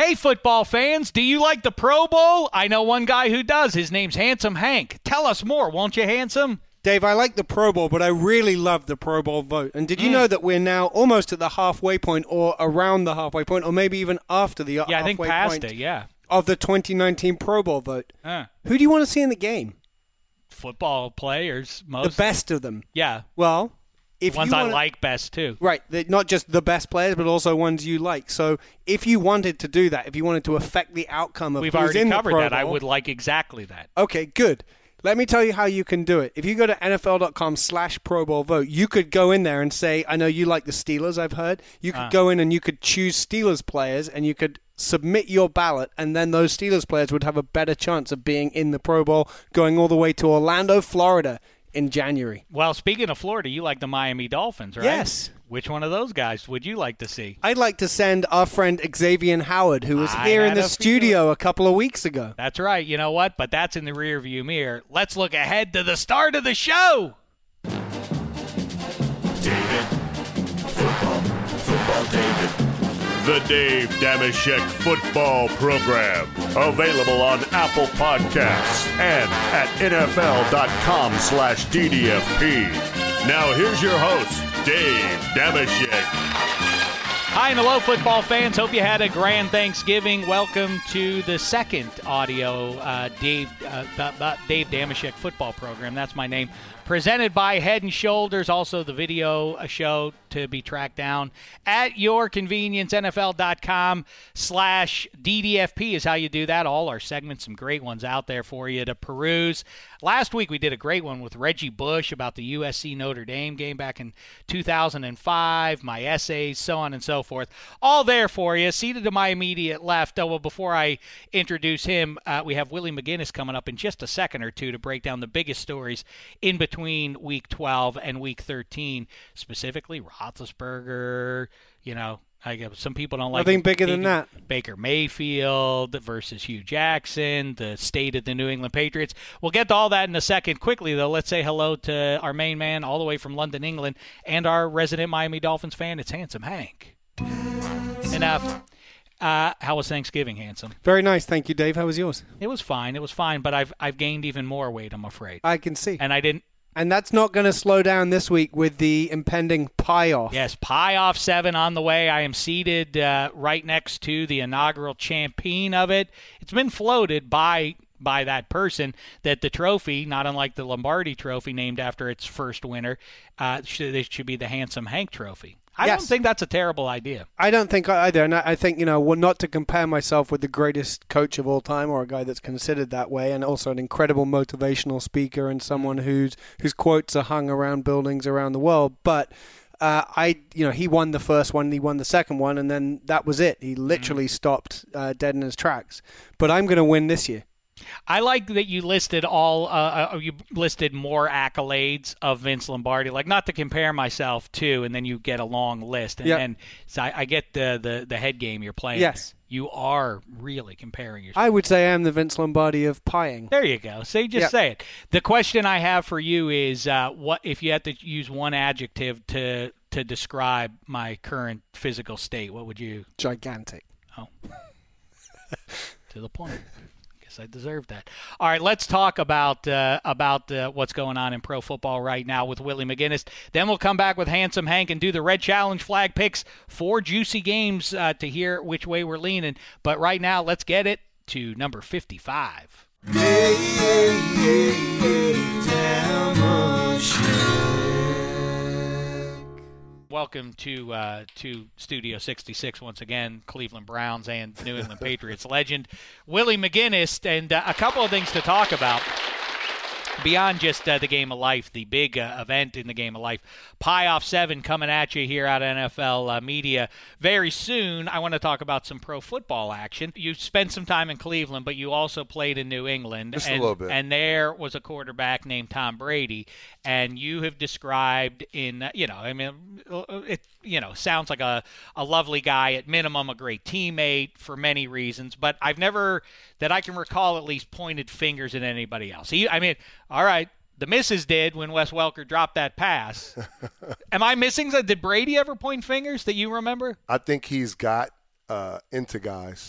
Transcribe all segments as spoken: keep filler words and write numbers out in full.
Hey, football fans, do you like the Pro Bowl? I know one guy who does. His name's Handsome Hank. Tell us more, won't you, Handsome? Dave, I like the Pro Bowl, but I really love the Pro Bowl vote. And did you Mm. know that we're now almost at the halfway point or around the halfway point or maybe even after the Yeah, halfway I think past point it, yeah. of the twenty nineteen Pro Bowl vote? Uh, Who do you want to see in the game? football players, most. The best of them. Yeah, Well, if ones you I wanna, like best, too. Right, the- not just the best players, but also ones you like. So if you wanted to do that, if you wanted to affect the outcome of We've who's already in covered the Pro that. Bowl, I would like exactly that. Okay, good. Let me tell you how you can do it. If you go to nfl.com slash Pro Bowl vote, you could go in there and say, I know you like the Steelers, I've heard. You could Uh. go in and you could choose Steelers players and you could submit your ballot, and then those Steelers players would have a better chance of being in the Pro Bowl going all the way to Orlando, Florida in January. Well, speaking of Florida, you like the Miami Dolphins, right? Yes. Which one of those guys would you like to see? I'd like to send our friend Xavier Howard, who was I here in had the a studio a couple of weeks ago. That's right. You know what? But that's in the rearview mirror. Let's look ahead to the start of the show. David. Football. Football David. The Dave Dameshek Football Program. Available on Apple Podcasts and at nfl.com slash DDFP. Now here's your host, Dave Dameshek. Hi and hello, football fans. Hope you had a grand Thanksgiving. Welcome to the second audio uh, Dave uh, the, the Dave Dameshek Football Program. That's my name. Presented by Head and Shoulders. Also the video show to be tracked down at your convenience. nfl.com slash DDFP is how you do that. All our segments, some great ones out there for you to peruse. Last week we did a great one with Reggie Bush about the U S C Notre Dame game back in two thousand five, my essays, so on and so forth. All there for you. Seated to my immediate left. Oh, well, before I introduce him, uh, we have Willie McGinnis coming up in just a second or two to break down the biggest stories in between Week twelve and Week thirteen, specifically Roethlisberger, you know, I guess some people don't like Nothing it. bigger than that. Baker Mayfield versus Hugh Jackson, the state of the New England Patriots. We'll get to all that in a second. Quickly, though, let's say hello to our main man all the way from London, England, and our resident Miami Dolphins fan. It's Handsome Hank. Enough. Uh, how was Thanksgiving, Handsome? Very nice. Thank you, Dave. How was yours? It was fine. It was fine, but I've I've gained even more weight, I'm afraid. I can see. And I didn't. And that's not going to slow down this week with the impending pie off. Yes, Pie Off seven on the way. I am seated uh, right next to the inaugural champion of it. It's been floated by by that person that the trophy, not unlike the Lombardi Trophy named after its first winner, uh, should, it should be the Handsome Hank Trophy. I Yes. don't think that's a terrible idea. I don't think either. And I I think, you know, well, not to compare myself with the greatest coach of all time or a guy that's considered that way, and also an incredible motivational speaker and someone whose whose quotes are hung around buildings around the world. But uh, I, you know, he won the first one, he won the second one, and then that was it. He literally mm-hmm. stopped uh, dead in his tracks. But I'm going to win this year. I like that you listed all. Uh, uh, you listed more accolades of Vince Lombardi. Like, not to compare myself to, and then you get a long list, and yep. then so I, I get the, the the head game you're playing. Yes, you are really comparing yourself. I would say I'm the Vince Lombardi of pieing. There you go. So you just yep. say it. The question I have for you is, uh, what if you had to use one adjective to to describe my current physical state? What would you? Gigantic. Oh, to the point. I deserve that. All right, let's talk about uh, about uh, what's going on in pro football right now with Willie McGinnis. Then we'll come back with Handsome Hank and do the Red Challenge flag picks. Four juicy games uh, to hear which way we're leaning. But right now, let's get it to number fifty-five. Hey, hey, hey, hey, Dameshek. Welcome to uh, to Studio sixty-six once again, Cleveland Browns and New England Patriots legend Willie McGinnis, and uh, a couple of things to talk about beyond just uh, the game of life, the big uh, event in the game of life. Pie Off seven coming at you here out of N F L uh, Media very soon. I want to talk about some pro football action. You spent some time in Cleveland, but you also played in New England. Just and, a little bit. And there was a quarterback named Tom Brady, and you have described in, you know, I mean, it, you know, sounds like a, a lovely guy, at minimum a great teammate for many reasons, but I've never, that I can recall at least, pointed fingers at anybody else. He, I mean, all right, the missus did when Wes Welker dropped that pass. Am I missing that? Did Brady ever point fingers that you remember? I think he's got uh, into guys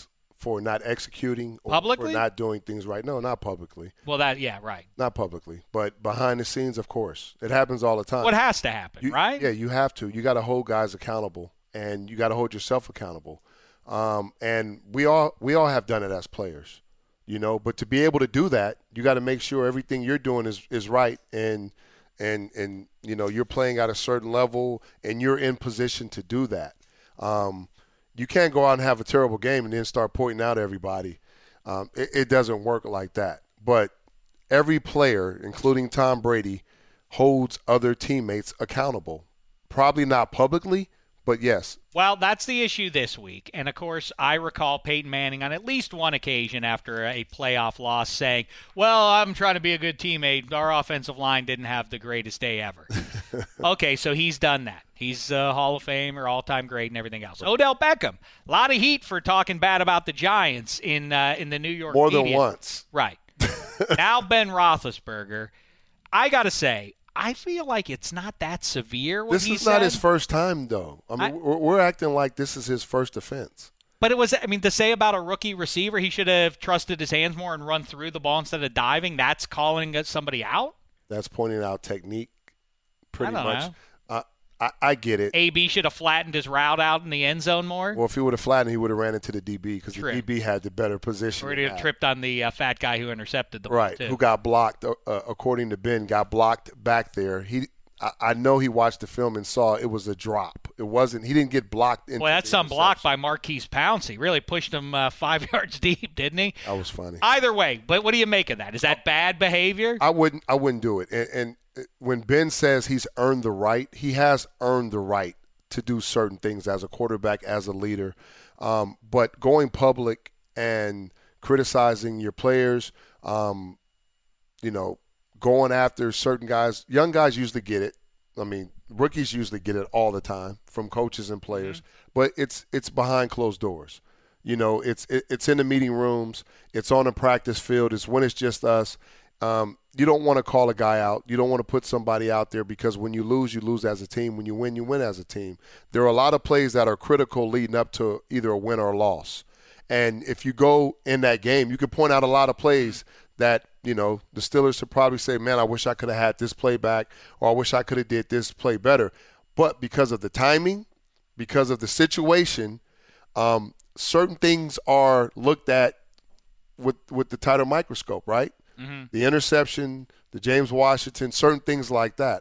for not executing or Publicly? for not doing things right. No, not publicly. Well, that yeah, right. Not publicly, but behind the scenes, of course. It happens all the time. What has to happen, You- right? Yeah, you have to. You got to hold guys accountable, and you got to hold yourself accountable. Um, and we all we all have done it as players, you know. But to be able to do that, you got to make sure everything you're doing is, is right, and and and you know you're playing at a certain level, and you're in position to do that. Um, you can't go out and have a terrible game and then start pointing out everybody. Um, it, it doesn't work like that. But every player, including Tom Brady, holds other teammates accountable. Probably not publicly, but yes. Well, that's the issue this week. And, of course, I recall Peyton Manning on at least one occasion after a playoff loss saying, well, I'm trying to be a good teammate. Our offensive line didn't have the greatest day ever. Okay, so he's done that. He's a Hall of Fame or all-time great and everything else. Odell Beckham, a lot of heat for talking bad about the Giants in uh, in the New York More media. than once. Right. Now Ben Roethlisberger, I got to say, I feel like it's not that severe what This he is said. not his first time, though. I mean, I- we're, we're acting like this is his first offense. But it was, I mean, to say about a rookie receiver, he should have trusted his hands more and run through the ball instead of diving, that's calling somebody out? That's pointing out technique pretty I don't much. know. Uh, I, I get it. A B should have flattened his route out in the end zone more. Well, if he would have flattened, he would have ran into the D B because the True. D B had the better position. Or in he'd have that. tripped on the uh, fat guy who intercepted the ball, Right, too. who got blocked, uh, according to Ben, got blocked back there. He, I, I know he watched the film and saw it was a drop. It wasn't, he didn't get blocked. Into Boy, that's the some block by interception. Marquise Pouncey. Really pushed him uh, five yards deep, didn't he? That was funny. Either way, but what do you make of that? Is that bad behavior? I wouldn't, I wouldn't do it. And, and when Ben says he's earned the right, he has earned the right to do certain things as a quarterback, as a leader. Um, but going public and criticizing your players, um, you know, going after certain guys, young guys usually get it. I mean, rookies usually get it all the time from coaches and players, mm-hmm. but it's it's behind closed doors. You know, it's it, it's in the meeting rooms, it's on the practice field, it's when it's just us. Um, you don't want to call a guy out. You don't want to put somebody out there because when you lose, you lose as a team. When you win, you win as a team. There are a lot of plays that are critical leading up to either a win or a loss. And if you go in that game, you can point out a lot of plays that, you know, the Steelers should probably say, man, I wish I could have had this play back, or I wish I could have did this play better. But because of the timing, because of the situation, um, certain things are looked at with with the tighter microscope, right? Mm-hmm. The interception, the James Washington, certain things like that.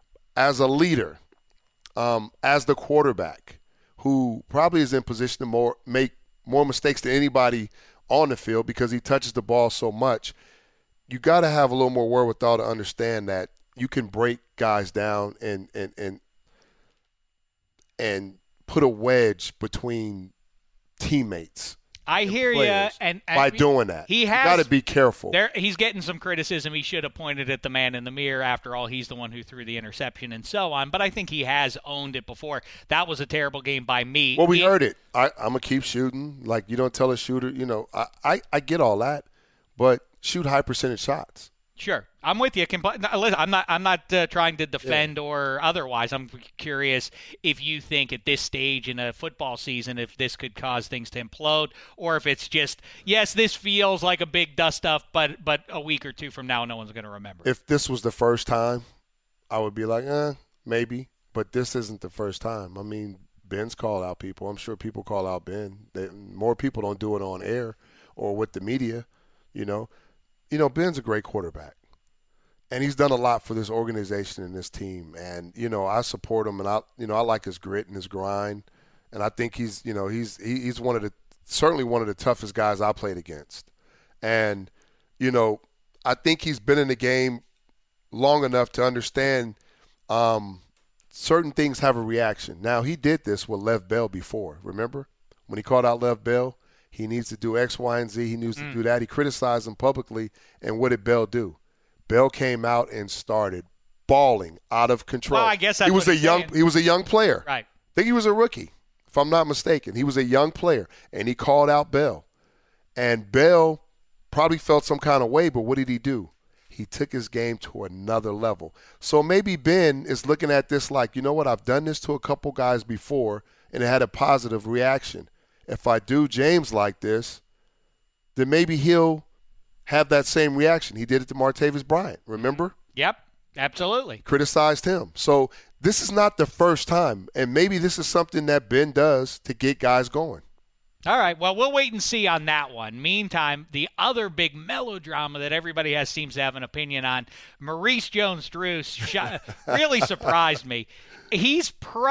As a leader, um, as the quarterback, who probably is in position to more make more mistakes than anybody on the field because he touches the ball so much, you got to have a little more wherewithal to understand that you can break guys down and and and and put a wedge between teammates. I hear you, and, and by doing that, he has got to be careful. There, he's getting some criticism. He should have pointed at the man in the mirror. After all, he's the one who threw the interception and so on. But I think he has owned it before. That was a terrible game by me. Well, we he, heard it. I, I'm gonna keep shooting. Like you don't tell a shooter. You know, I, I, I get all that, but shoot high percentage shots. Sure, I'm with you. I'm not. I'm not uh, trying to defend yeah. or otherwise. I'm curious if you think at this stage in a football season, if this could cause things to implode, or if it's just yes, this feels like a big dust up, but but a week or two from now, no one's going to remember. If this was the first time, I would be like, eh, maybe. But this isn't the first time. I mean, Ben's called out people. I'm sure people call out Ben. They, more people don't do it on air or with the media. You know. You know, Ben's a great quarterback, and he's done a lot for this organization and this team. And, you know, I support him, and I, you know, I like his grit and his grind. And I think he's, you know, he's he, he's one of the certainly one of the toughest guys I played against. And, you know, I think he's been in the game long enough to understand um, certain things have a reaction. Now, he did this with Lev Bell before. Remember when he called out Lev Bell? He needs to do X, Y, and Z. He needs mm. to do that. He criticized him publicly, and what did Bell do? Bell came out and started balling out of control. Well, I guess that's he was what a young. saying. He was a young player. Right. I think he was a rookie, if I'm not mistaken. He was a young player, and he called out Bell, and Bell probably felt some kind of way. But what did he do? He took his game to another level. So maybe Ben is looking at this like, you know what? I've done this to a couple guys before, and it had a positive reaction. If I do James like this, then maybe he'll have that same reaction. He did it to Martavis Bryant, remember? Yep, absolutely. Criticized him. So this is not the first time, and maybe this is something that Ben does to get guys going. All right, well, we'll wait and see on that one. Meantime, the other big melodrama that everybody has seems to have an opinion on, Maurice Jones-Drew sh- really surprised me. He's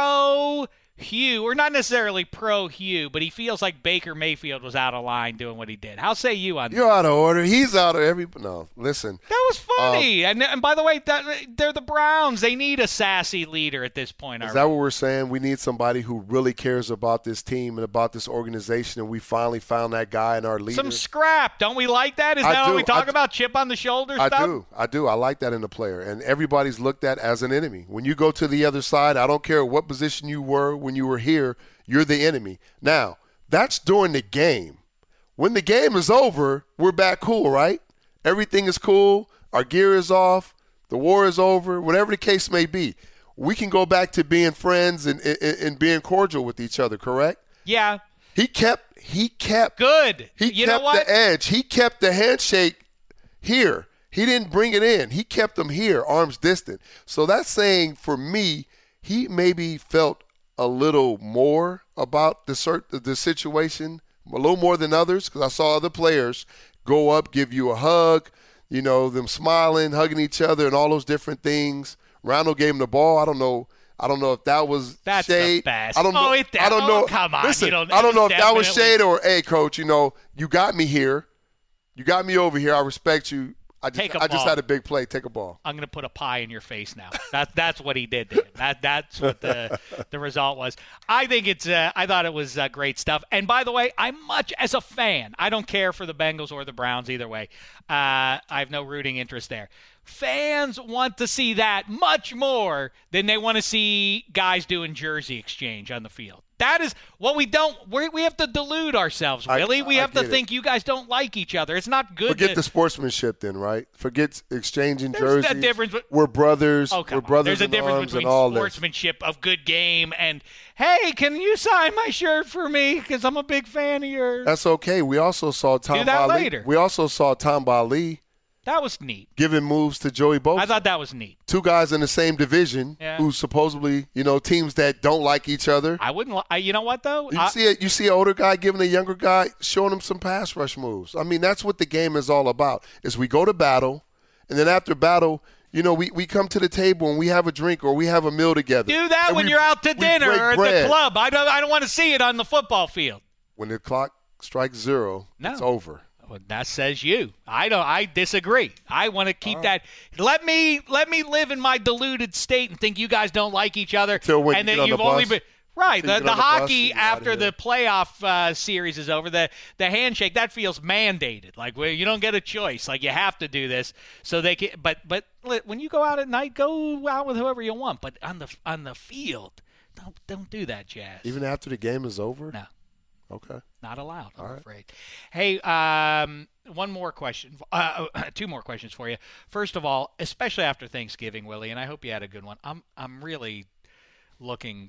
pro Hugh, or not necessarily pro Hugh, but he feels like Baker Mayfield was out of line doing what he did. How say you on that? You're out of order. He's out of every. No, listen. That was funny. Um, and, and by the way, that, they're the Browns. They need a sassy leader at this point. Is that what we're saying? We need somebody who really cares about this team and about this organization, and we finally found that guy in our leader. Some scrap. Don't we like that? Is I that do. what we talk I, about? Chip on the shoulder I stuff? do. I do. I like that in a player. And everybody's looked at as an enemy. When you go to the other side, I don't care what position you were when you were here, you're the enemy. Now, that's during the game. When the game is over, we're back cool, right? Everything is cool. Our gear is off. The war is over. Whatever the case may be, we can go back to being friends and, and, and being cordial with each other, correct? Yeah. He kept he kept good. He you kept know what? the edge. He kept the handshake here. He didn't bring it in. He kept them here, arms distant. So that's saying for me, he maybe felt a little more about the cert- the situation, a little more than others, because I saw other players go up, give you a hug, you know, them smiling, hugging each other, and all those different things. Randall gave him the ball. I don't know. I don't know if that was That's shade. the best. I don't know. Oh, it, I don't oh, know. Come on. Listen, you don't, I don't know if that was definitely- shade or, hey, coach, you know, you got me here. You got me over here. I respect you. I just, Take a I just ball. had a big play. Take a ball. I'm going to put a pie in your face now. That, that's what he did to him. That, that's what the the result was. I think it's. Uh, I thought it was uh, great stuff. And by the way, I'm much as a fan. I don't care for the Bengals or the Browns either way. Uh, I have no rooting interest there. Fans want to see that much more than they want to see guys doing jersey exchange on the field. That is what we don't. We we have to delude ourselves, really. I, we I have to it. think you guys don't like each other. It's not good. Forget to, the sportsmanship, then, right? Forget exchanging There's jerseys. a difference. But, We're brothers. oh, come We're brothers on. There's a in difference arms between and all sportsmanship of good game and, hey, can you sign my shirt for me? Because I'm a big fan of yours. That's okay. We also saw Tom Do that Bali. later. We also saw Tom Bali That was neat. giving moves to Joey Bosa. I thought that was neat. Two guys in the same division Yeah. who supposedly, you know, teams that don't like each other. I wouldn't. li- I, you know what though? You I, see, a, you see an older guy giving a younger guy, showing him some pass rush moves. I mean, that's what the game is all about. Is we go to battle, and then after battle, you know, we, we come to the table and we have a drink or we have a meal together. do that And when we- you're out to we dinner break or at bread. the club. I don't. I don't want to see it on the football field. When the clock strikes zero, No. it's over. Well, that says you. I don't. I disagree. I want to keep that. Let me let me live in my deluded state and think you guys don't like each other, Till when and you that get on you've the only bus. been right. Till The, you get the on the bus hockey and you're outta after here. the playoff uh, series is over, the the handshake that feels mandated. Like well, you don't get a choice. Like you have to do this. So they can. But but li- when you go out at night, go out with whoever you want. But on the on the field, don't don't do that, Jazz. Even after the game is over? No. Okay. Not allowed, I'm All right. afraid. Hey, um, one more question. Uh, two more questions for you. First of all, especially after Thanksgiving, Willie, and I hope you had a good one. I'm I'm really looking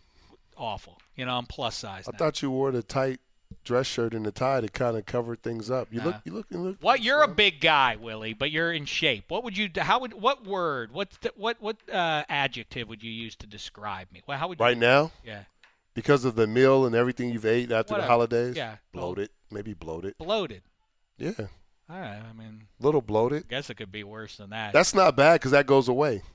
awful. You know, I'm plus size I now. thought you wore the tight dress shirt and the tie to kind of cover things up. You Nah. look, you look, you look. What you're a big guy, Willie, but you're in shape. What would you? How would? What word? What what what uh, adjective would you use to describe me? Well, how would you? Right now, Yeah. because of the meal and everything you've ate after Whatever. the holidays. Yeah. Bloated, maybe bloated. Bloated. Yeah, All right. I mean, little bloated. guess it could be worse than that. That's not bad because that goes away.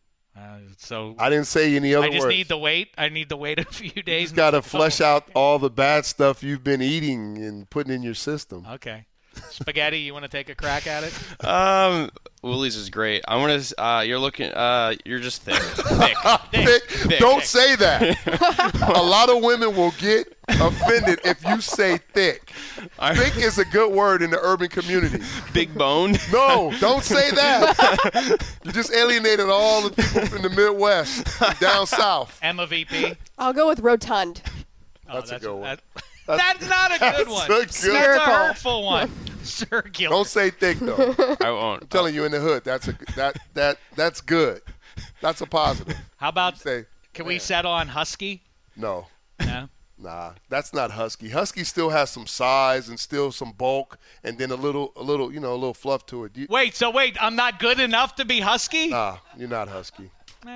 uh, so I didn't say any other I just words. need to wait. I need to wait a few You days. just got to and- flush out all the bad stuff you've been eating and putting in your system. Okay. Spaghetti, you want to take a crack at it? Um, Willie's is great. I want to. Uh, you're looking. Uh, you're just thick. thick. Thick. Thick. Don't Thick. say that. A lot of women will get offended if you say thick. I- Thick is a good word in the urban community. Big bone. No, don't say that. You just alienated all the people from the Midwest, down south. Emma V P. I'll go with rotund. Oh, That's a good one. that- that's not a good one. That's a good- That's Spherical. a hurtful one. Circular. Don't say thick though. I won't. I'm telling you, in the hood, that's a that that that's good. That's a positive. How about, Say can we settle on husky? no. No? Nah, that's not Husky. Husky still has some size and still some bulk, and then a little, a little, you know, a little fluff to it. You, Wait, so wait, I'm not good enough to be Husky? Nah, you're not Husky.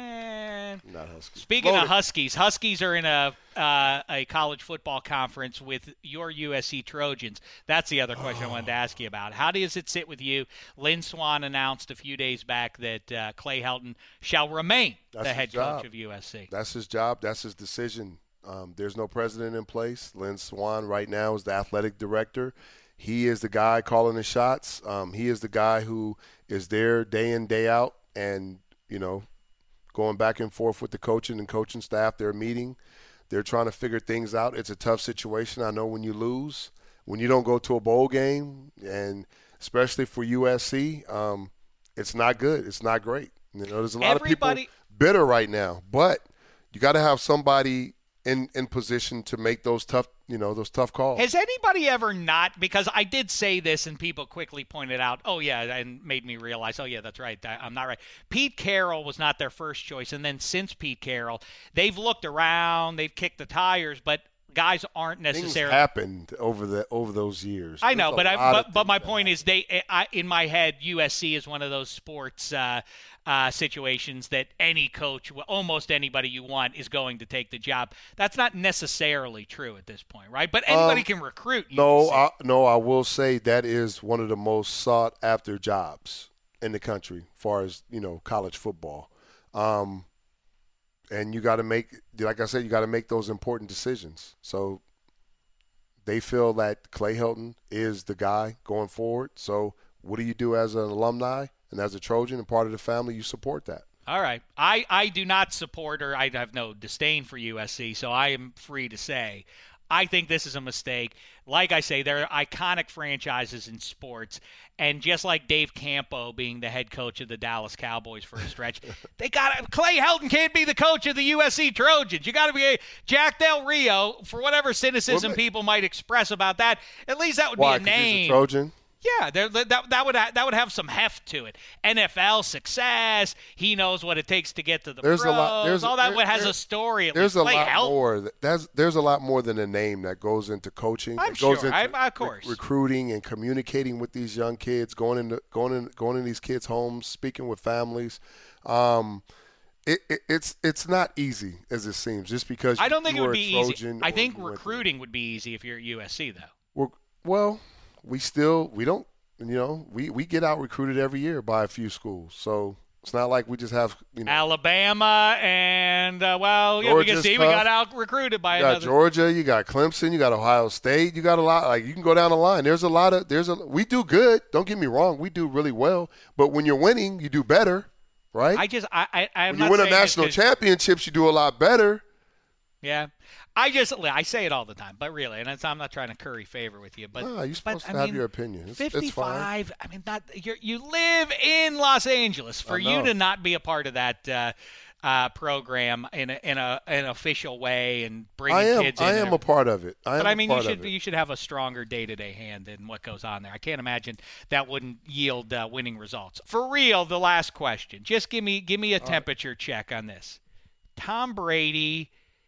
Man. You're not Husky. Speaking Loaded. of Huskies, Huskies are in a uh, a college football conference with your U S C Trojans. That's the other question oh. I wanted to ask you about. How does it sit with you? Lynn Swann announced a few days back that uh, Clay Helton shall remain That's the head job. coach of U S C. That's his job. That's his decision. Um, there's no president in place. Lynn Swann right now is the athletic director. He is the guy calling the shots. Um, he is the guy who is there day in, day out, and, you know, going back and forth with the coaching and coaching staff. They're meeting. They're trying to figure things out. It's a tough situation. I know when you lose, when you don't go to a bowl game, and especially for U S C, um, it's not good. It's not great. You know, there's a lot Everybody- of people bitter right now, but you got to have somebody in, in position to make those tough, you know, those tough calls. Has anybody ever not, because I did say this and people quickly pointed out, oh, yeah, and made me realize, oh, yeah, that's right, I'm not right. Pete Carroll was not their first choice, and then since Pete Carroll, they've looked around, they've kicked the tires, but guys aren't necessarily. Things happened over the over those years. I know, There's but a I, lot but, of but my things point that is, they I, in my head, U S C is one of those sports uh, uh, situations that any coach, almost anybody you want, is going to take the job. That's not necessarily true at this point, right? But anybody Um, can recruit. No, U S C. I, no, I will say that is one of the most sought after jobs in the country, as far as, you know, college football. Um, and you got to make, like I said, you got to make those important decisions. So they feel that Clay Helton is the guy going forward. So what do you do as an alumni and as a Trojan and part of the family? You support that. All right. I, I do not support, or I have no disdain for U S C, so I am free to say I think this is a mistake. Like I say, they're iconic franchises in sports, and just like Dave Campo being the head coach of the Dallas Cowboys for a stretch, they got Clay Helton can't be the coach of the U S C Trojans. You got to be a Jack Del Rio, for whatever cynicism Well, people might express about that. At least that would Why? be a 'Cause he's name. a Trojan? Yeah, that, that that would that would have some heft to it. N F L success. He knows what it takes to get to the There's pros. a lot. There's all that there, has there, a story. At there's least. a Clay lot Helton. more. That's there's a lot more than a name that goes into coaching. I'm that goes sure. Into I, of course. Re- recruiting and communicating with these young kids, going into going in going in these kids' homes, speaking with families. Um, it, it, it's it's not easy as it seems. Just because I don't think you it would were be a easy. Trojan I or think you went to- recruiting would be easy if you're at U S C, though. We're, well, we still we don't. You know, we, we get out recruited every year by a few schools. So it's not like we just have, you know. Alabama and, uh, well, yeah, we can Georgia's see we tough. got out recruited by You got another. Georgia, you got Clemson, you got Ohio State, you got a lot. Like, you can go down the line. There's a lot of, there's a, we do good. Don't get me wrong. We do really well. But when you're winning, you do better, right? I just, I, I, I'm when not you win a saying this national 'cause- championships, you do a lot better. Yeah. I just, I say it all the time, but really, and it's, I'm not trying to curry favor with you, but. No, you're supposed but, to I have mean, your opinion. It's, it's fifty-five. fine. I mean, not you. You live in Los Angeles. For I you know. to not be a part of that uh, uh, program in a, in a an official way and bringing I am. kids in. I and am a part of it. I am But I mean, a you part should of it. you should have a stronger day-to-day hand in what goes on there. I can't imagine that wouldn't yield uh, winning results. For real, the last question. Just give me give me a temperature check on this. Tom Brady,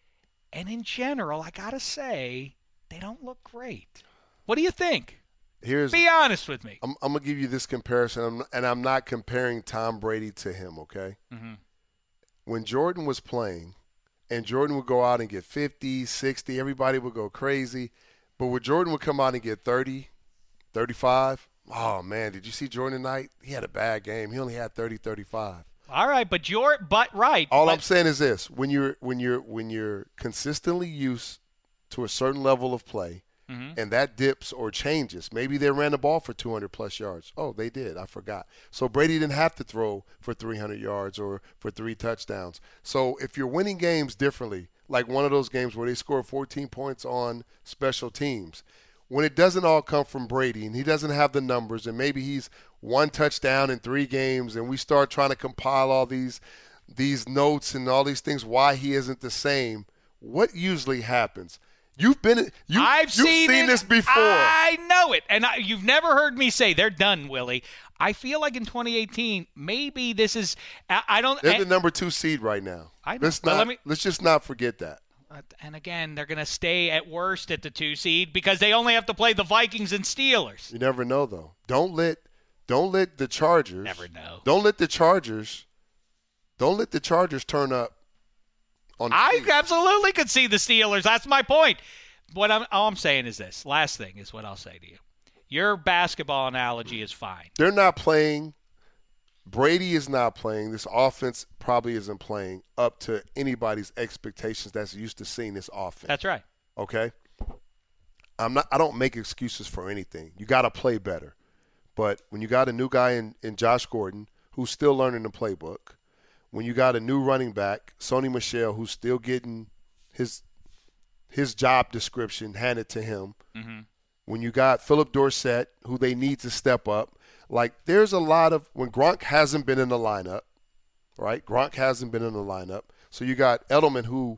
and in general, I gotta say, they don't look great. What do you think? Here's Be honest with me. I'm, I'm gonna give you this comparison, I'm- and I'm not comparing Tom Brady to him. Okay. Mhm. When Jordan was playing, and Jordan would go out and get fifty, sixty, everybody would go crazy. But when Jordan would come out and get thirty, thirty-five, oh man, did you see Jordan tonight? He had a bad game. He only had thirty, thirty-five. All right, but you're but right. All but, I'm saying is this: when you're when you're when you're consistently used to a certain level of play, Mhm. and that dips or changes, maybe they ran the ball for two hundred plus yards. Oh, they did. I forgot. So Brady didn't have to throw for three hundred yards or for three touchdowns. So if you're winning games differently, like one of those games where they scored fourteen points on special teams, when it doesn't all come from Brady and he doesn't have the numbers, and maybe he's one touchdown in three games, and we start trying to compile all these these notes and all these things why he isn't the same, what usually happens? You've been you, I've you've seen, seen it. this before. I know it, and I, you've never heard me say they're done, Willie. I feel like in twenty eighteen, maybe this is. I, I don't. They're I, the number two seed right now. I know. Let's Well, not. let me- let's just not forget that. and again, they're going to stay at worst at the two seed because they only have to play the Vikings and Steelers. You never know, though. Don't let don't let the Chargers. Never know. Don't let the Chargers. Don't let the Chargers turn up. On the I field. absolutely could see the Steelers. That's my point. What I'm all I'm saying is this. Last thing is what I'll say to you. Your basketball analogy is fine. They're not playing. Brady is not playing. This offense probably isn't playing up to anybody's expectations that's used to seeing this offense. That's right. Okay? I'm not I don't make excuses for anything. You got to play better. But when you got a new guy in, in Josh Gordon who's still learning the playbook, when you got a new running back, Sony Michel, who's still getting his his job description handed to him, Mm-hmm. when you got Philip Dorsett, who they need to step up, like there's a lot of – when Gronk hasn't been in the lineup, right? Gronk hasn't been in the lineup. So you got Edelman, who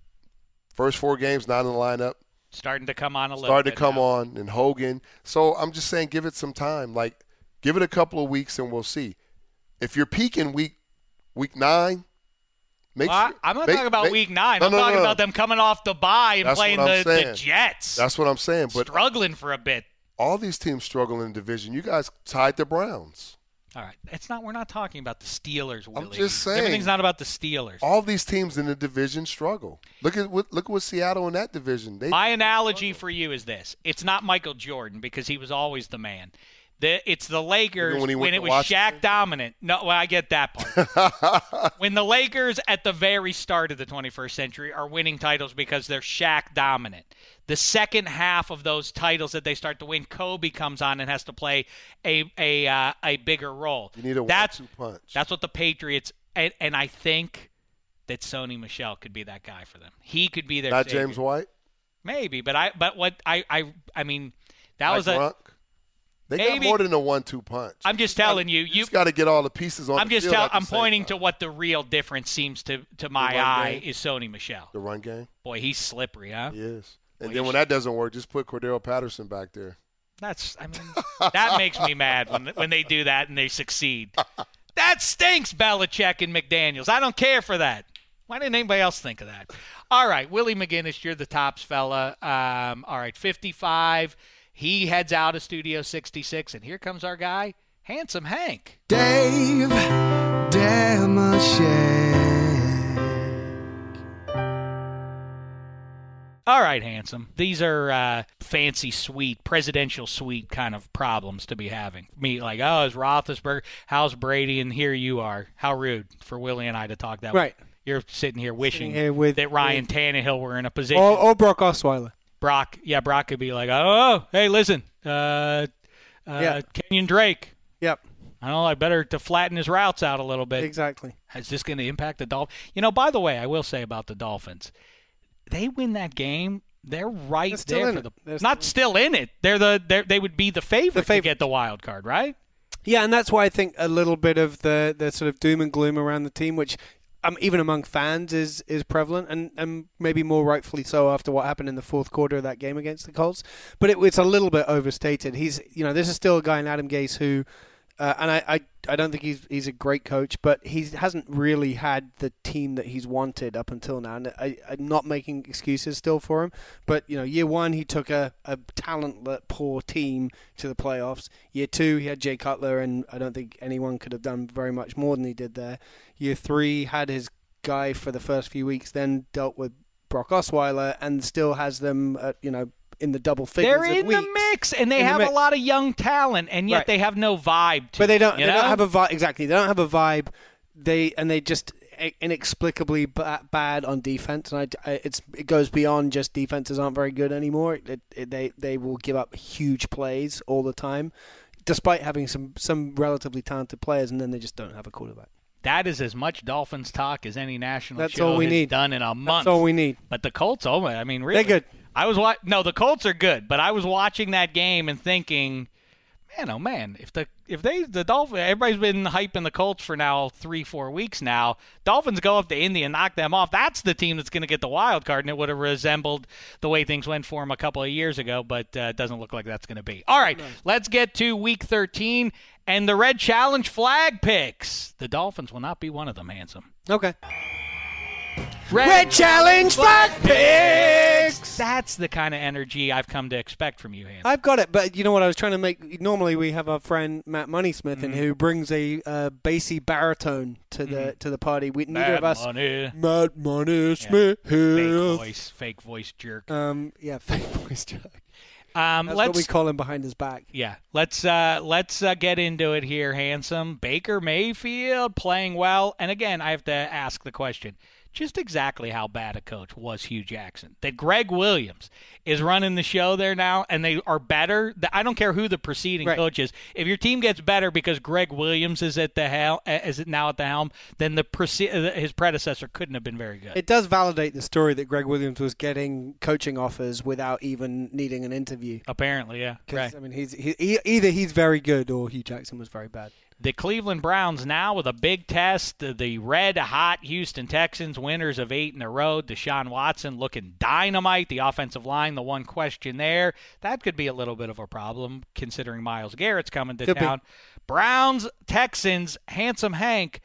first four games not in the lineup. Starting to come on a little Starting bit to come now. on, and Hogan. So I'm just saying give it some time. Like give it a couple of weeks and we'll see. If you're peaking week week nine, make Well, sure. I, I'm not make- talking about make- week nine. No, I'm no, no, talking no. about them coming off the bye and That's playing what I'm the, the saying. Jets. That's what I'm saying. But struggling for a bit. all these teams struggle in the division. You guys tied the Browns. All right, it's not. We're not talking about the Steelers, Willie. I'm just saying. Everything's not about the Steelers. All these teams in the division struggle. Look at what look at what Seattle in that division. They, My analogy for you is this: it's not Michael Jordan because he was always the man. The, it's the Lakers Even when he went when it to was Washington? Shaq dominant. No, well, I get that part. When the Lakers at the very start of the twenty-first century are winning titles because they're Shaq dominant. The second half of those titles that they start to win, Kobe comes on and has to play a a uh, a bigger role. You need a that's, one-two punch. That's what the Patriots and, and I think that Sony Michel could be that guy for them. He could be their Not savior. James White. Maybe, but I but what I I I mean that Not was a Gronk. They maybe- got more than a one-two punch. I'm just gotta- telling you, You, you just got to get all the pieces on. I'm the just field tell, at the I'm same pointing time. to what the real difference seems to to my run eye game? is Sony Michel. the run game. Boy, he's slippery, huh? He is. And Boy, then he when that doesn't work, just put Cordero Patterson back there. That's I mean that makes me mad when when they do that and they succeed. That stinks, Belichick and McDaniels. I don't care for that. Why didn't anybody else think of that? All right, Willie McGinnis, you're the tops fella. Um, all right, fifty-five. He heads out of Studio sixty-six, and here comes our guy, Handsome Hank. Dave Damashek. All right, Handsome. These are uh, fancy suite, presidential suite kind of problems to be having. Me, like, oh, is Roethlisberger, how's Brady, and here you are. How rude for Willie and I to talk that way. Right. You're sitting here wishing here with- that Ryan with- Tannehill were in a position. Or, or Brock Osweiler. Brock, yeah, Brock could be like, oh, hey, listen, uh, uh, Yeah. Kenyon Drake. Yep, I don't know, I better to flatten his routes out a little bit. exactly. Is this going to impact the Dolphins? You know, by the way, I will say about the Dolphins, they win that game, they're right They're still there in for it. the They're not still in it. They're the they're, they would be the favorite, The favorite. to get the wild card, right? Yeah, and that's why I think a little bit of the, the sort of doom and gloom around the team, which um, even among fans is is prevalent, and, and maybe more rightfully so after what happened in the fourth quarter of that game against the Colts. But it, it's a little bit overstated. He's, you know, this is still a guy in Adam Gase who, uh, and I, I I don't think he's he's a great coach, but he hasn't really had the team that he's wanted up until now. And I, I'm not making excuses still for him, but you know, year one he took a, a talentless poor team to the playoffs. Year two he had Jay Cutler, and I don't think anyone could have done very much more than he did there. Year three had his guy for the first few weeks, then dealt with Brock Osweiler, and still has them at, you know, in the double figures. They're of in weeks. the mix, and they In the have a mix. lot of young talent, and yet Right. they have no vibe. To But they don't. it, you They know? don't have a vibe. Exactly. They don't have a vibe. They and they just inexplicably ba- bad on defense. And I, I, it's it goes beyond just defenses aren't very good anymore. It, it, they they will give up huge plays all the time, despite having some some relatively talented players, and then they just don't have a quarterback. That is as much Dolphins talk as any national That's show all we has need. done in a month. That's all we need. But the Colts, oh my, I mean, really, They're good. I was wa- no, the Colts are good, but I was watching that game and thinking, man, oh man, if the if they the Dolphins, everybody's been hyping the Colts for now three four weeks now. Dolphins go up to Indy and knock them off. That's the team that's going to get the wild card, and it would have resembled the way things went for them a couple of years ago. But uh, it doesn't look like that's going to be. All right, let's get to Week thirteen and the Red Challenge flag picks. The Dolphins will not be one of them, Handsome. Okay. Red Challenge Flat Picks. That's the kind of energy I've come to expect from you, Hans. I've got it, but you know what I was trying to make? Normally we have our friend Matt Moneysmith in Mm. who brings a uh, bassy baritone to the Mm. to the party. We neither Mad of us. Money. Matt Moneysmith. Fake voice, fake voice jerk. Um, yeah, fake voice joke. Um, That's let's what we call him behind his back. yeah, let's uh, let's uh, get into it here, handsome. Baker Mayfield playing well, and again, I have to ask the question: just exactly how bad a coach was Hugh Jackson? That Greg Williams is running the show there now, and they are better. I don't care who the preceding Right. coach is. If your team gets better because Greg Williams is at the helm, is now at the helm, then the prece- his predecessor couldn't have been very good. It does validate the story that Greg Williams was getting coaching offers without even needing an interview. Apparently, yeah. 'Cause, Right. I mean, he's he, he, either he's very good or Hugh Jackson was very bad. The Cleveland Browns now with a big test. The, the red-hot Houston Texans, winners of eight in a row. Deshaun Watson looking dynamite. The offensive line, the one question there. That could be a little bit of a problem considering Myles Garrett's coming to Could be. town. Browns, Texans, Handsome Hank.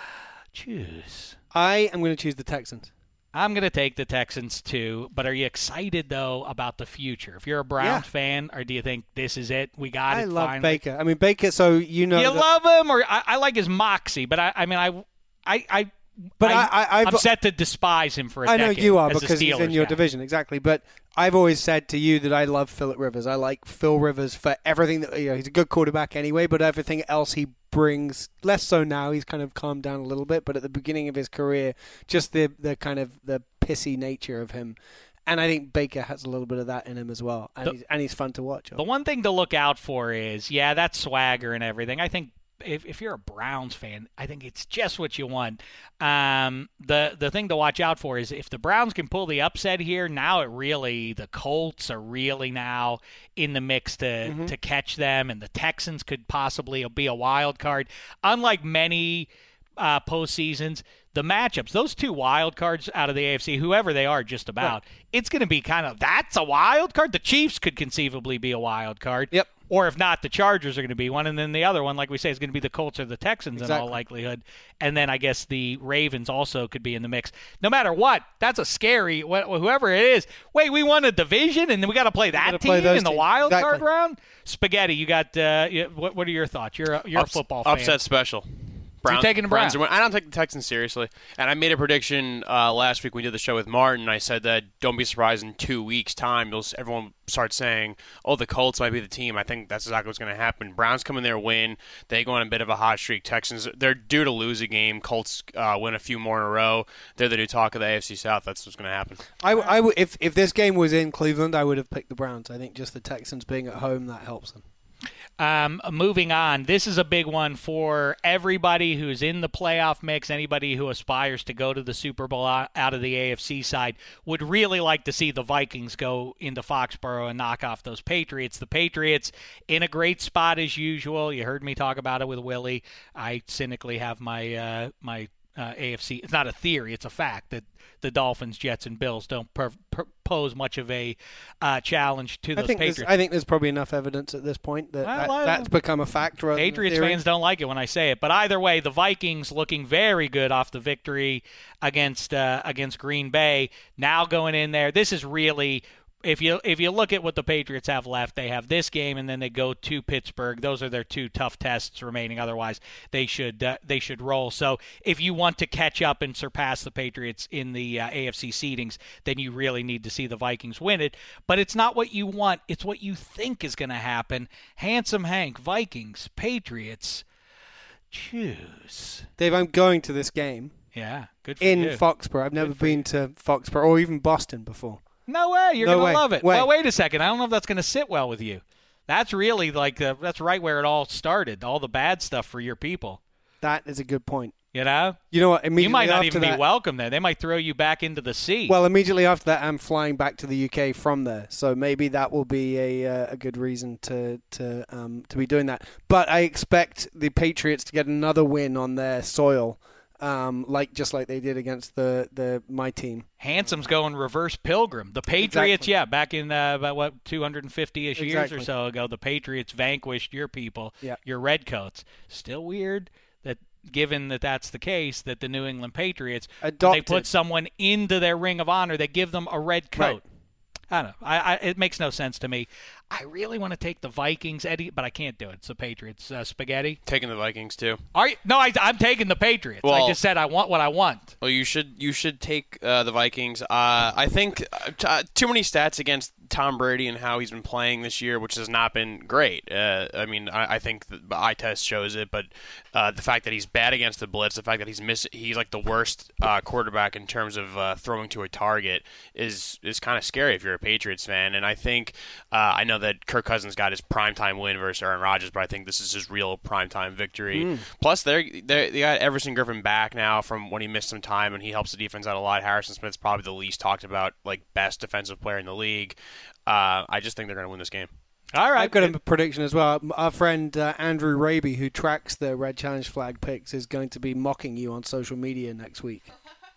Choose. I am going to choose the Texans. I'm going to take the Texans too, but are you excited, though, about the future? If you're a Browns Yeah. fan, or do you think this is it? We got I it love finally? Baker. I mean, Baker, so you know. You that- love him, or I, I like his moxie, but I, I mean, I, I, I But I'm, I- I- I've- I'm set to despise him for a I know decade you are as a because he's in Steelers your guy. division, exactly. But I've always said to you that I love Phillip Rivers. I like Phil Rivers for everything that you know. He's a good quarterback anyway, but everything else he brings, less so now. He's kind of calmed down a little bit, but at the beginning of his career, just the the kind of the pissy nature of him. And I think Baker has a little bit of that in him as well, and The- he's, and he's fun to watch. The one thing to look out for is, yeah, that swagger and everything. I think if, if you're a Browns fan, I think it's just what you want. Um, the the thing to watch out for is if the Browns can pull the upset here, now it really, the Colts are really now in the mix to, Mm-hmm. to catch them, and the Texans could possibly be a wild card. Unlike many uh, postseasons, the matchups, those two wild cards out of the A F C, whoever they are, just about, it's going to be kind of, that's a wild card. The Chiefs could conceivably be a wild card. Yep. Or if not, the Chargers are going to be one, and then the other one, like we say, is going to be the Colts or the Texans in all Exactly. likelihood. And then I guess the Ravens also could be in the mix. No matter what, that's a scary, wh- whoever it is. Wait, we won a division, and then we got to play that gotta team play those in the teams. wild card Exactly. round? Spaghetti, you got, uh, you, what, what are your thoughts? You're a, you're Ups- a football fan. Upset special. you're taking the Browns. are win- I don't take the Texans seriously. And I made a prediction uh, last week when we did the show with Martin. I said that don't be surprised in two weeks' time, you'll, s- everyone start saying, oh, the Colts might be the team. I think that's exactly what's going to happen. Browns come in there, win. They go on a bit of a hot streak. Texans, they're due to lose a game. Colts uh, win a few more in a row. They're the new talk of the A F C South. That's what's going to happen. I, w- I w- if if this game was in Cleveland, I would have picked the Browns. I think just the Texans being at home, that helps them. Um, moving on, this is a big one for everybody who's in the playoff mix. Anybody who aspires to go to the Super Bowl out out of the A F C side would really like to see the Vikings go into Foxborough and knock off those Patriots. The Patriots in a great spot as usual. You heard me talk about it with Willie. I cynically have my uh, my uh, A F C. It's not a theory; it's a fact that the Dolphins, Jets, and Bills don't per- per- pose much of a uh, challenge to I those think there's, Patriots. I think there's probably enough evidence at this point that, Well, that I- that's become a fact. Rather than a Patriots theory. fans don't like it when I say it, but either way, the Vikings looking very good off the victory against uh, against Green Bay. Now going in there, this is really. If you if you look at what the Patriots have left, they have this game and then they go to Pittsburgh. Those are their two tough tests remaining. Otherwise, they should uh, they should roll. So if you want to catch up and surpass the Patriots in the uh, A F C seedings, then you really need to see the Vikings win it. But it's not what you want; it's what you think is going to happen. Handsome Hank, Vikings, Patriots. Choose. Dave, I'm going to this game Yeah, good for in you. Foxborough. I've never been to Foxborough or even Boston before. No way. You're No going way. to love it. Way. Well, wait a second. I don't know if that's going to sit well with you. That's really like uh, that's right where it all started. All the bad stuff for your people. That is a good point. You know, You know what? Immediately you might not after even that, be welcome there. They might throw you back into the sea. Well, immediately after that, I'm flying back to the U K from there, so maybe that will be a uh, a good reason to to um, to be doing that. But I expect the Patriots to get another win on their soil, um, like just like they did against the, the my team. Handsome's going reverse pilgrim. The Patriots, Exactly. yeah, back in uh, about what two hundred fifty-ish years Exactly. or so ago, the Patriots vanquished your people, Yeah. your redcoats. Still weird that given that that's the case, that the New England Patriots, Adopted. they put someone into their ring of honor, they give them a red coat. Right. I don't know. I, I, it makes no sense to me. I really want to take the Vikings, Eddie, but I can't do it. It's the Patriots. Uh, spaghetti? Taking the Vikings, too. Are you? No, I, I'm taking the Patriots. Well, I just said I want what I want. Well, you should you should take uh, the Vikings. Uh, I think uh, t- uh, too many stats against Tom Brady and how he's been playing this year, which has not been great. Uh, I mean, I, I think the eye test shows it, but uh, the fact that he's bad against the blitz, the fact that he's miss- he's like the worst uh, quarterback in terms of uh, throwing to a target is is kind of scary if you're a Patriots fan. And I think uh, I know that Kirk Cousins got his primetime win versus Aaron Rodgers, but I think this is his real primetime victory. Mm. Plus, they're, they're, they got Everson Griffin back now from when he missed some time, and he helps the defense out a lot. Harrison Smith's probably the least talked about, like, best defensive player in the league. Uh, I just think they're going to win this game. All right. I've got a prediction as well. Our friend uh, Andrew Raby, who tracks the Red Challenge Flag picks, is going to be mocking you on social media next week.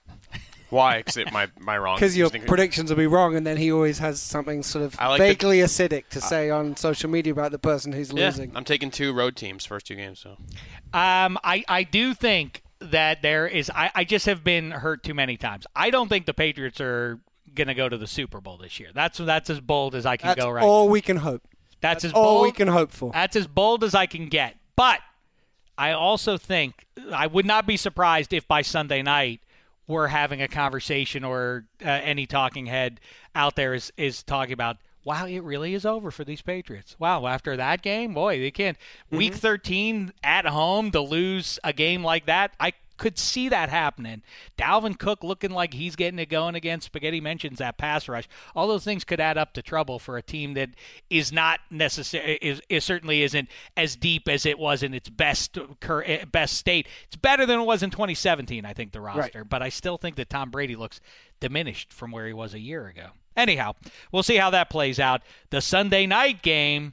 Why? Because am I, am I wrong? Because your predictions will be wrong, and then he always has something sort of like vaguely the, acidic to say on social media about the person who's yeah, losing. I'm taking two road teams, first two games. So, um, I, I do think that there is. I, I just have been hurt too many times. I don't think the Patriots are going to go to the Super Bowl this year. That's that's as bold as I can that's go right all now. we can hope. That's, that's as bold, all we can hope for. That's as bold as I can get. But I also think I would not be surprised if by Sunday night we're having a conversation or uh, any talking head out there is, is talking about, wow, it really is over for these Patriots. Wow, after that game, boy, they can't. Mm-hmm. Week thirteen at home to lose a game like that, I could see that happening. Dalvin Cook looking like he's getting it going again. Spaghetti mentions that pass rush. All those things could add up to trouble for a team that is not necessary, is, is certainly isn't as deep as it was in its best best state. It's better than it was in twenty seventeen, I think, the roster. Right. But I still think that Tom Brady looks diminished from where he was a year ago. Anyhow, we'll see how that plays out. The Sunday night game,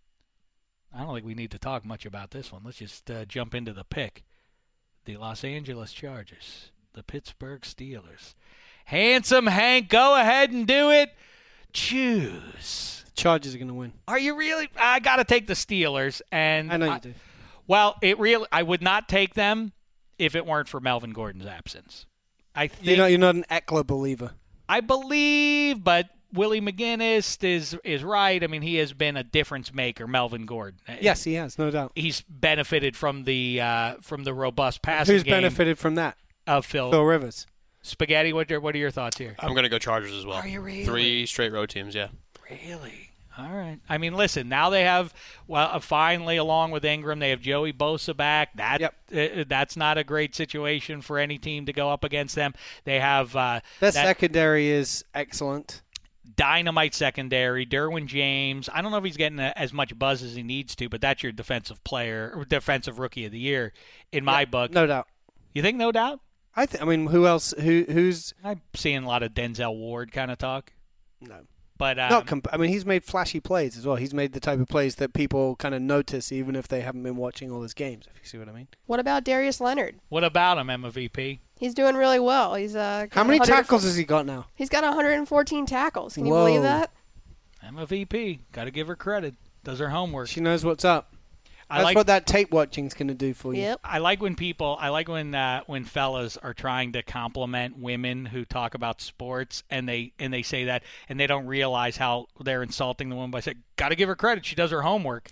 I don't think we need to talk much about this one. Let's just uh, jump into the pick. The Los Angeles Chargers, the Pittsburgh Steelers. Handsome Hank, go ahead and do it. Choose. The Chargers are going to win. Are you really? I got to take the Steelers. And I know you I, do. Well, it really. I would not take them if it weren't for Melvin Gordon's absence. I think you're not, you're not an Eckler believer. I believe, but Willie McGinnis is is right. I mean, he has been a difference maker, Melvin Gordon. Yes, he has, no doubt. He's benefited from the uh, from the robust passing Who's game. Who's benefited from that? Of Phil. Phil Rivers. Spaghetti, what are, what are your thoughts here? I'm going to go Chargers as well. Are you really? Three straight road teams, yeah. Really? All right. I mean, listen, now they have, well, uh, finally, along with Ingram, they have Joey Bosa back. That yep. uh, That's not a great situation for any team to go up against them. They have uh, Their that secondary is excellent. Dynamite secondary, Derwin James. I don't know if he's getting a, as much buzz as he needs to, but that's your defensive player, or defensive rookie of the year in my yep, book. No doubt. You think no doubt? I th- I mean, who else? Who who's? I'm seeing a lot of Denzel Ward kind of talk. No. But um, Not comp- I mean, he's made flashy plays as well. He's made the type of plays that people kind of notice, even if they haven't been watching all his games. If you see what I mean. What about Darius Leonard? What about him, M V P? He's doing really well. He's uh. How many tackles has he got now? He's got one hundred fourteen tackles. Can you Whoa. believe that? M V P. Got to give her credit. Does her homework. She knows what's up. I That's like, what that tape watching's going to do for you. Yep. I like when people, I like when uh, when fellas are trying to compliment women who talk about sports, and they and they say that, and they don't realize how they're insulting the woman by saying, "Got to give her credit. She does her homework."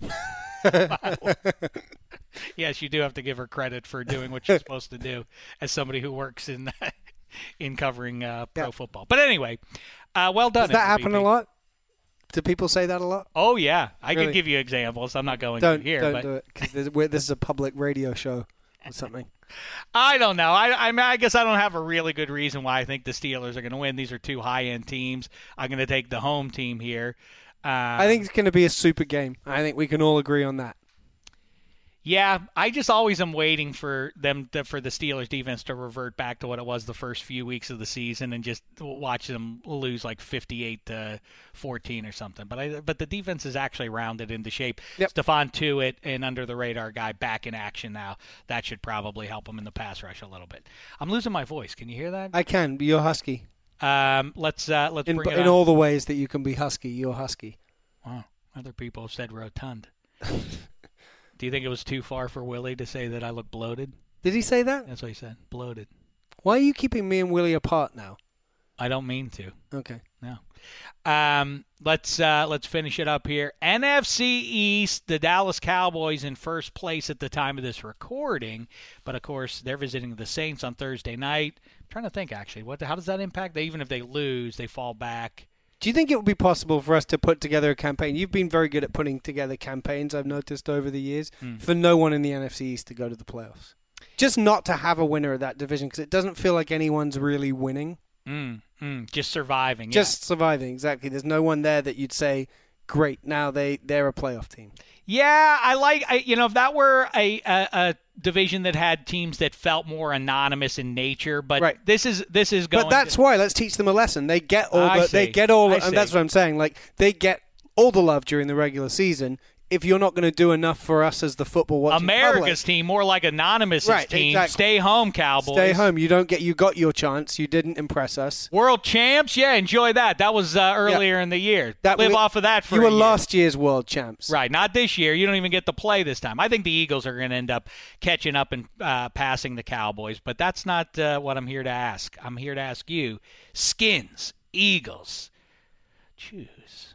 Yes, you do have to give her credit for doing what she's supposed to do as somebody who works in in covering uh, pro yeah. football. But anyway, uh, well done. Does that M V P. happen a lot? Do people say that a lot? Oh, yeah. I really? could give you examples. I'm not going don't, to here. Don't but do it, because this is a public radio show or something. I don't know. I, I, mean, I guess I don't have a really good reason why I think the Steelers are going to win. These are two high-end teams. I'm going to take the home team here. Um, I think it's going to be a super game. I think we can all agree on that. Yeah, I just always am waiting for them to, for the Steelers defense to revert back to what it was the first few weeks of the season and just watch them lose like fifty-eight to fourteen or something. But I but the defense is actually rounded into shape. Yep. Stephon Tuitt, an under the radar guy, back in action now. That should probably help him in the pass rush a little bit. I'm losing my voice. Can you hear that? I can. But you're husky. Um, let's uh, let's in, bring it in on. all the ways that you can be husky. You're husky. Wow. Other people have said rotund. Do you think it was too far for Willie to say that I look bloated? Did he say that? That's what he said. Bloated. Why are you keeping me and Willie apart now? I don't mean to. Okay. No. Um, let's uh, let's finish it up here. N F C East, the Dallas Cowboys in first place at the time of this recording, but of course they're visiting the Saints on Thursday night. I'm trying to think actually, what how does that impact? They, even if they lose, they fall back. Do you think it would be possible for us to put together a campaign? You've been very good at putting together campaigns, I've noticed over the years, Hmm. for no one in the N F C East to go to the playoffs. Just not to have a winner of that division, because it doesn't feel like anyone's really winning. Mm, mm, just surviving. Just surviving, exactly. There's no one there that you'd say, great, now they, they're a playoff team. Yeah, yeah I like, I, you know, if that were a, a, a division that had teams that felt more anonymous in nature, but Right. this is this is going But that's to, why, let's teach them a lesson. They get all I the, they see. get all, I and see. that's what I'm saying. Like, they get all the love during the regular season. If you're not going to do enough for us as the football watching America's public, team, more like Anonymous' Right, team. exactly. Stay home, Cowboys. stay home. You don't get, you got your chance. You didn't impress us. World champs, yeah, enjoy that. That was uh, earlier in the year. That Live we- off of that for You a were year. last year's world champs. Right, not this year. You don't even get to play this time. I think the Eagles are going to end up catching up and uh, passing the Cowboys, but that's not uh, what I'm here to ask. I'm here to ask you, Skins, Eagles, choose.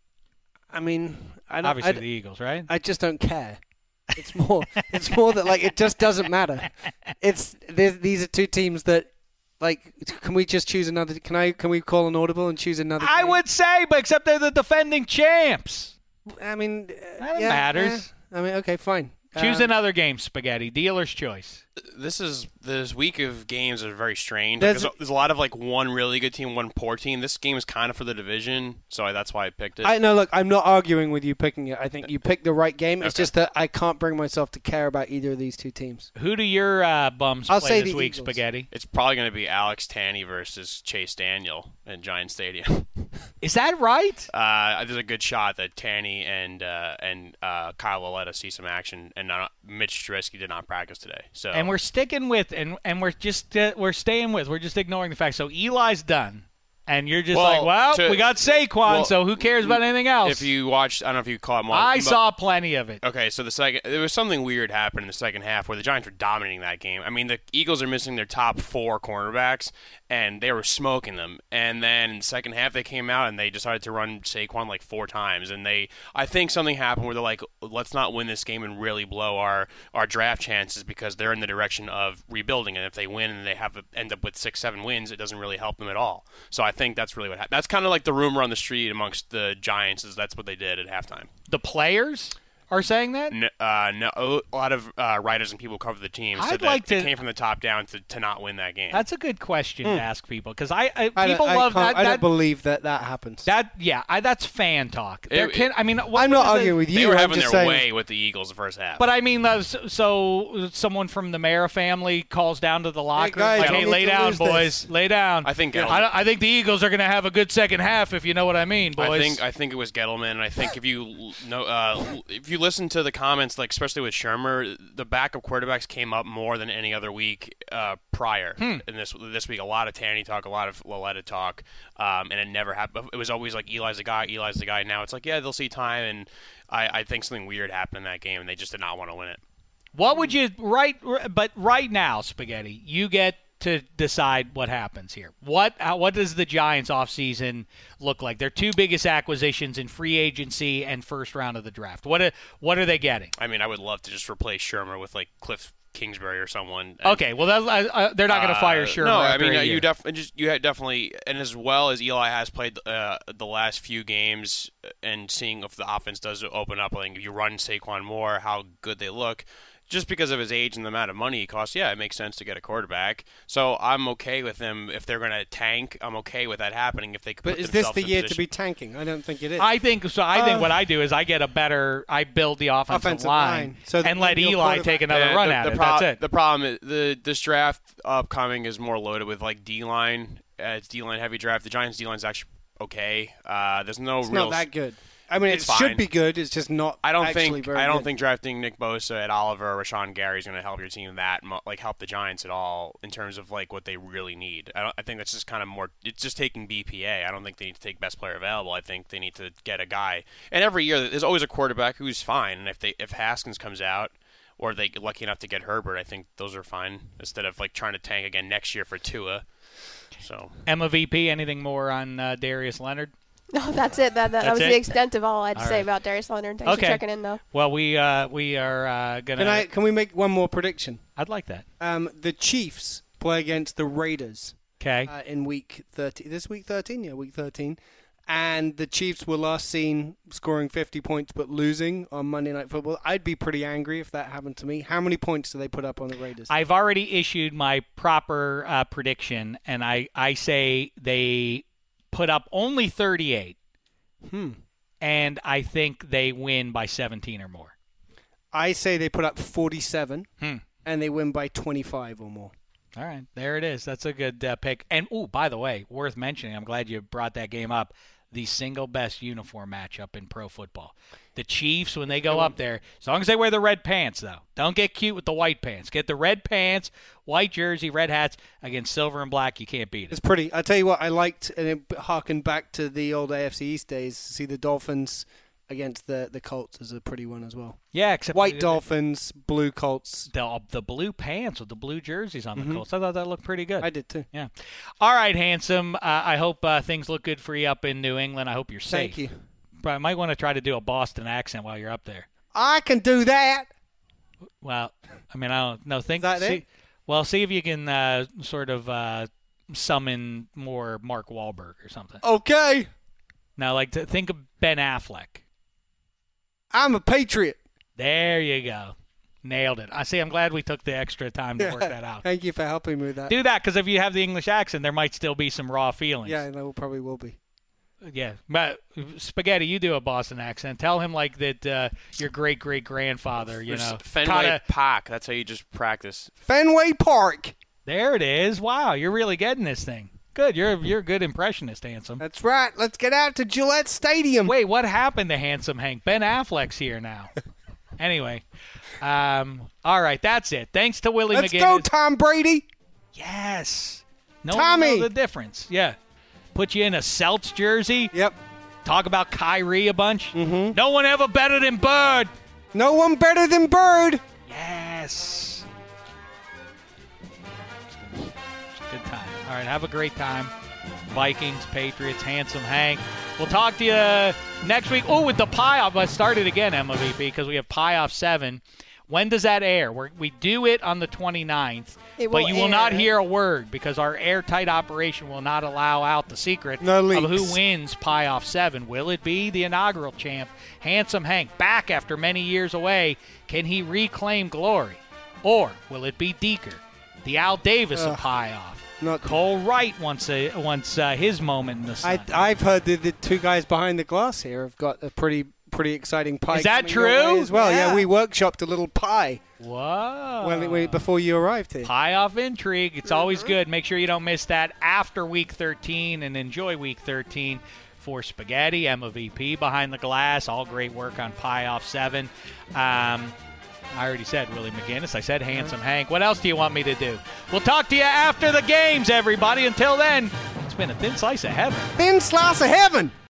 I mean, I don't, Obviously I, the Eagles, right? I just don't care. It's more. It's more that like it just doesn't matter. It's there's- these are two teams that like. Can we just choose another? Can I? Can we call an audible and choose another? I game? would say, but except they're the defending champs. I mean, uh, That yeah, matters. eh. I mean, okay, fine. Choose Um, another game, Spaghetti. Dealer's choice. This is this week of games are very strange. There's- There's, there's a lot of like one really good team, one poor team. This game is kind of for the division, so I, that's why I picked it. I no look. I'm not arguing with you picking it. I think you picked the right game. It's Okay. just that I can't bring myself to care about either of these two teams. Who do your uh, bums I'll play say this the week, Eagles. Spaghetti? It's probably going to be Alex Tanney versus Chase Daniel in Giant Stadium. Is that right? Uh, there's a good shot that Tanney and uh, and uh, Kyle Lauletta see some action, and uh, Mitch Trubisky did not practice today. So And we're sticking with, and and we're just uh, we're staying with. We're just ignoring the fact. So Eli's done, and you're just Well, like, well, to- we got Saquon, well, so who cares about anything else? if you watched, I don't know if you caught. Mo- I Mo- saw plenty of it. Okay, so the second there was something weird happened in the second half where the Giants were dominating that game. I mean, the Eagles are missing their top four cornerbacks, and they were smoking them. And then in the second half, they came out and they decided to run Saquon like four times. And they, I think something happened where they're like, let's not win this game and really blow our, our draft chances because they're in the direction of rebuilding. And if they win and they have a, end up with six, seven wins, it doesn't really help them at all. So I think that's really what happened. That's kind of like the rumor on the street amongst the Giants is that's what they did at halftime. The players are saying that. No, uh, no, a lot of uh, writers and people who cover the team I'd said that like it to- came from the top down to, to not win that game. That's a good question to ask people because I, I Hmm. I don't- people I love can't- that. I that, don't believe that that happens. that yeah, I, that's fan talk. There It- can, I mean, what, I'm what not is the- arguing with you. they were I'm having just their saying, way with the Eagles the first half. But I mean, uh, so, so someone from the Mara family calls down to the locker room, guys, like, you "Hey, need lay to down, lose boys, this." lay down." I think I, Gettleman, I think the Eagles are going to have a good second half, if you know what I mean, boys. I think I think it was Gettleman, and I think if you l- know, uh, if you listen to the comments, like especially with Shermer, the backup quarterbacks came up more than any other week uh, prior. Hmm. In this this week, a lot of Tanny talk, a lot of Lauletta talk, um, and it never happened. It was always like Eli's the guy, Eli's the guy. Now it's like, yeah, they'll see time, and I, I think something weird happened in that game, and they just did not want to win it. What would you right? But right now, Spaghetti, you get to decide what happens here. What how, what does the Giants offseason look like? Their two biggest acquisitions in free agency and first round of the draft. What are, what are they getting? I mean, I would love to just replace Shermer with like Cliff Kingsbury or someone. And, Okay, well, that, uh, uh, they're not going to fire uh, Shermer. No, I after mean a uh, year. you definitely just you had definitely, and as well as Eli has played uh, the last few games, and seeing if the offense does open up, like if you run Saquon more, how good they look. Just because of his age and the amount of money he costs, yeah, it makes sense to get a quarterback. So I'm okay with them if they're going to tank. I'm okay with that happening if they could But put is this themselves the in year to position. be tanking? I don't think it is. I think so. I think Uh, what I do is I get a better. I build the offensive, Offensive line, line. So and then let your Eli quarterback- take another Yeah, run the, at the it. pro- That's it. The problem is the this draft upcoming is more loaded with like D line. Uh, it's D line heavy draft. The Giants D line is actually okay. Uh, there's no it's real. not that good. I mean, It's it should fine. be good. It's just not. I don't actually think Very I don't good. think drafting Nick Bosa at Oliver or Rashawn Gary is going to help your team that mu- like help the Giants at all in terms of like what they really need. I don't. I think that's just kind of more. It's just taking B P A. I don't think they need to take best player available. I think they need to get a guy. And every year there's always a quarterback who's fine. And if they if Haskins comes out, or they get lucky enough to get Herbert, I think those are fine instead of like trying to tank again next year for Tua. So Emma V P, anything more on uh, Darius Leonard? No, that's it. That, that, That's that was it? the extent of all I had to All say right. about Darius Leonard. Thanks Okay. for checking in, though. Well, we uh, we are uh, gonna. Can I? Can we make one more prediction? I'd like that. Um, the Chiefs play against the Raiders Okay. uh, in week thirteen. This week thirteen, yeah, week thirteen. And the Chiefs were last seen scoring fifty points but losing on Monday Night Football. I'd be pretty angry if that happened to me. How many points do they put up on the Raiders? I've already issued my proper uh, prediction, and I, I say they put up only thirty-eight. Hmm. And I think they win by seventeen or more. I say they put up forty-seven, Hmm. and they win by twenty-five or more. All right, there it is. That's a good uh, pick. And, oh, by the way, worth mentioning, I'm glad you brought that game up, the single best uniform matchup in pro football. The Chiefs, when they go up there, as long as they wear the red pants, though. Don't get cute with the white pants. Get the red pants, white jersey, red hats against silver and black. You can't beat it. It's pretty. I tell you what, I liked, and it harkened back to the old A F C East days, to see the Dolphins against the, the Colts is a pretty one as well. Yeah, except White the, Dolphins, blue Colts. The, the blue pants with the blue jerseys on the Mhm. Colts. I thought that looked pretty good. I did too. Yeah. All right, handsome. Uh, I hope uh, things look good for you up in New England. I hope you're safe. Thank you. But I might want to try to do a Boston accent while you're up there. I can do that. Well, I mean, I don't know. Think. Is that see, it? Well, see if you can uh, sort of uh, summon more Mark Wahlberg or something. Okay. Now, like, to think of Ben Affleck. I'm a patriot. There you go. Nailed it. I see. I'm glad we took the extra time to work that out. Thank you for helping me with that. Do that, because if you have the English accent, there might still be some raw feelings. Yeah, there probably will be. Yeah, but Spaghetti, you do a Boston accent. Tell him like that uh, your great great grandfather, you know, Fenway kinda, Park. That's how you just practice. Fenway Park. there it is. Wow, you're really getting this thing. Good, you're you're a good impressionist, handsome. That's right. Let's get out to Gillette Stadium. Wait, what happened to handsome Hank? Ben Affleck's here now. Anyway, um, all right, that's it. Thanks to Willie Let's McGinnis. go, Tom Brady. Yes, no Tommy. one know the difference. Yeah, put you in a Celts jersey. Yep. Talk about Kyrie a bunch. Mm-hmm. No one ever better than Bird. No one better than Bird. Yes. It's a good time. All right, have a great time. Vikings, Patriots, handsome Hank. We'll talk to you next week. Oh, with the Pie-Off. Let's start it again, M V P, because we have Pie-Off seven. When does that air? We're, we do it on the twenty-ninth, It but will you will not air. hear a word because our airtight operation will not allow out the secret No of leaks. who wins Pie-Off seven. Will it be the inaugural champ, Handsome Hank, back after many years away? Can he reclaim glory? Or will it be Deeker, the Al Davis of Ugh. Pie-Off? Not Cole Wright wants a, wants uh, his moment in the sun. I, I've heard that the two guys behind the glass here have got a pretty pretty exciting pie. Is that coming your way true? As well, yeah. Yeah. we workshopped a little pie Whoa. when, when before you arrived here. Pie-Off intrigue. It's always good. Make sure you don't miss that after Week thirteen and enjoy Week thirteen for Spaghetti, Emma V P behind the glass. All great work on Pie-Off seven. Um, I already said Willie McGinnis. I said Handsome Hank. What else do you want me to do? We'll talk to you after the games, everybody. Until then, it's been a thin slice of heaven. Thin slice of heaven.